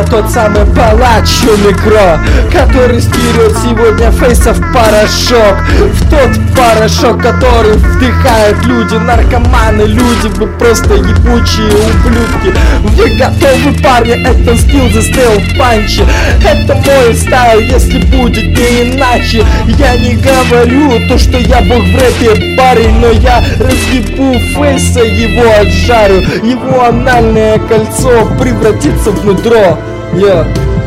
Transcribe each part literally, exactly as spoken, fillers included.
тот самый палач микро, который стерет сегодня фейсов порошок. В тот порошок, который вдыхают люди, наркоманы, люди, вы просто ебучие ублюдки. Вы готовы, парни, это скилл застрял в панче. Это мой стайл, если будет не иначе. Я не говорю то, что я бог в рэпе, парень, но я разъебу фейса, его отжарю. Его анальное кольцо превратится в нутро. Yeah.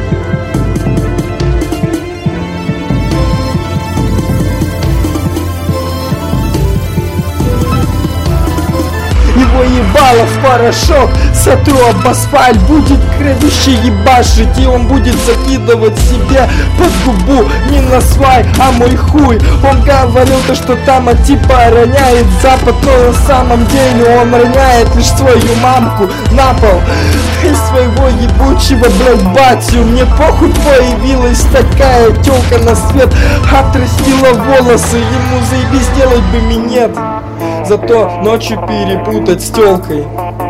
Его ебало в порошок, сотру об асфальт, будет кровище ебашить, и он будет закидывать себе под губу не на свай, а мой хуй. Он говорил то, что там а типа роняет запад, но на самом деле он роняет лишь свою мамку на пол и своего ебучего, блядь, батю. Мне похуй, появилась такая тёлка на свет, отрастила волосы, ему заебись делать бы минет, зато ночью перепутать с тёлкой.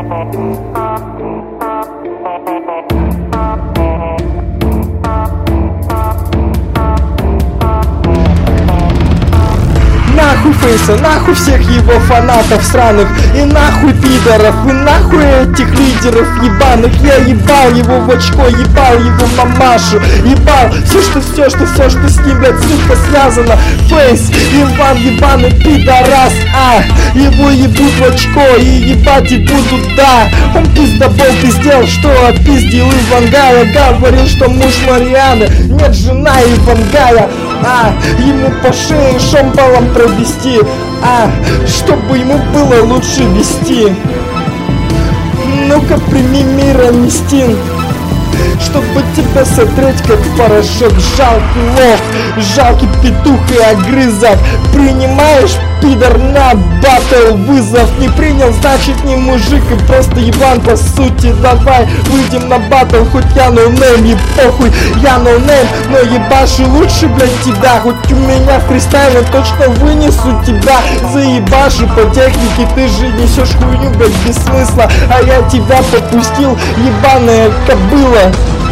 Нахуй фейса, нахуй всех его фанатов сраных, и нахуй пидоров, и нахуй этих лидеров ебаных. Я ебал его в очко, ебал его мамашу, ебал все, что все, что все, что с ним, блядь, сука, связано. Фейс, Иван ебаный пидорас, а его ебут в очко и ебать и будут, да. Он пиздобол пиздел, что отпиздил Ивангая, говорил, что муж Марианы, нет, жена Ивангая. А, ему по шее шомполом провести, а, чтобы ему было лучше вести. Ну-ка прими мир, Амистин, чтобы тебя сотрать как порошок. Жалкий лох, жалкий петух и огрызок. Принимаешь, пидор, на батл вызов? Не принял, значит не мужик и просто ебан по сути. Давай выйдем на батл, хоть я ноунейм, и похуй, я ноунейм, но ебашу лучше, блядь, тебя. Хоть у меня фристайл, точно вынесу тебя, заебашу по технике. Ты же несешь хуйню, блядь, без смысла, а я тебя попустил, ебаная кобыла.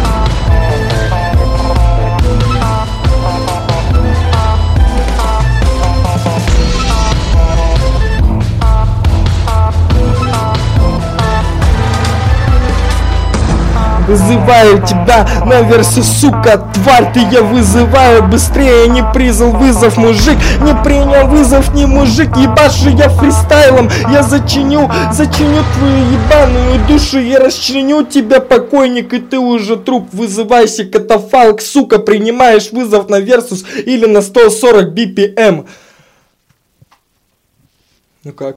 Вызываю тебя на версию, сука, тварь ты, я вызываю быстрее. Не призвал вызов, мужик, не принял вызов, не мужик. Ебашу я фристайлом, я зачиню, зачиню твою ебаную душу. Я расчленю тебя, покойник, и ты уже труп. Вызывайся, катафалк, сука, принимаешь вызов на версус или на сто сорок би пи эм. Ну как?